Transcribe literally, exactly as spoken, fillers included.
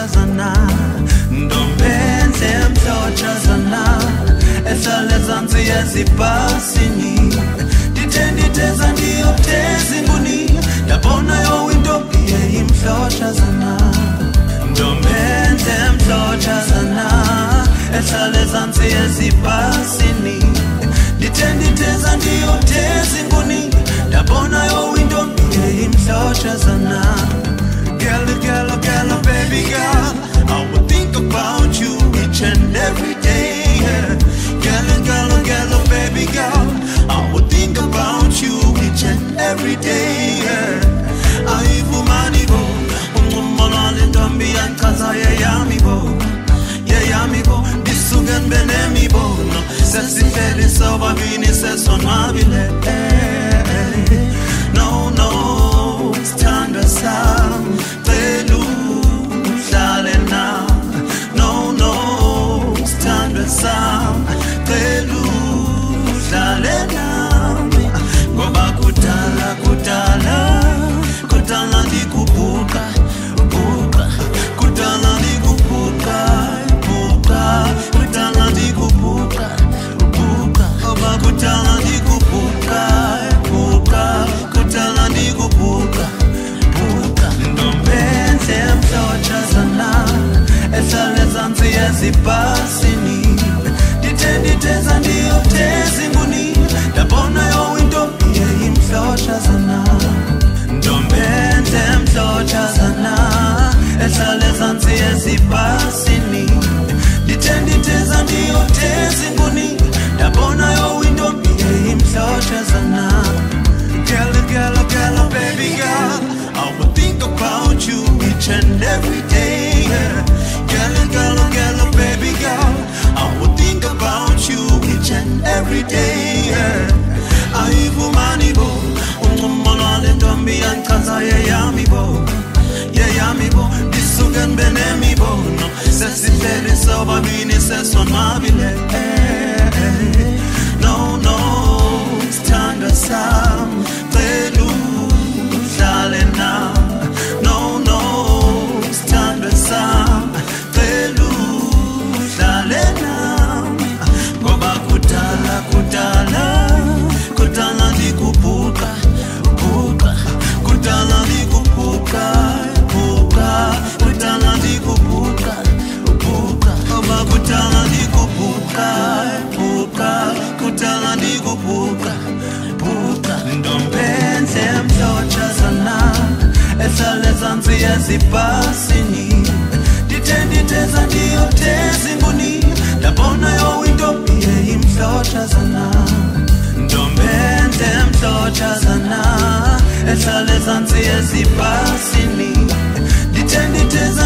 mhlotshazana ndombenze mhlotshazana ehlale zansi yezibhasini ndithe nditheza ndiyoteza inguni ndabona yowintombi yeyimhlotshazana ndombenze mhlotshazana ehlale zansi yezibhasini ndithe nditheza ndiyoteza inguni ndabona yowintombi yeyimhlotshazana. Girl, girl, girl, baby girl, I would think about you each and every day. Girl, girl, girl, baby girl, I would think about you each and every day. Aivu manibo, umumolale ndombi yankaza ye yamibo, ye yamibo, disugen benemibo. Sesi feli soba bini seson mabile. No, no, stand aside. No, no, stand aside. Goba kutala, kutala, kutala di kupuka, puka, kutala di kupuka, puka, kutala di kupuka, puka, goba kutala di kupuka, puka, kutala di kupuka, puka. Ndombenze mhlotshazana ehlale zansi yezibhasini ndithe nditheza ndiyoteza inguni ndabona yowintombi yeyimhlotshazana ndombenze mhlotshazana ehlale zansi yezibhasini ndithe nditheza ndiyoteza inguni ndabona yowintombi yeyimhlotshazana. Girl, girl, girl, baby girl, I would think about you each and every day. Girl, girl, girl, baby girl, I would think about you each and every day. Aivu manibo, umumolale ndombi yankaza ye yamibo, ye yamibo, disugen benemibo. No, sesi feli soba bini seson mabile. No, no, stand aside. No, no, stand aside. Goba kutala, kutala, kutala di kupuka, puka, kutala di kupuka, puka, kutala di kupuka, puka, goba kutala di kupuka, puka, kutala di kupuka, puka. Ndombenze mhlotshazana ehlale zansi yezibhasini ndithe nditheza ndiyoteza inguni ndabona yowintombi yeyimhlotshazana ndombenze mhlotshazana ehlale zansi yezibhasini ndithe nditheza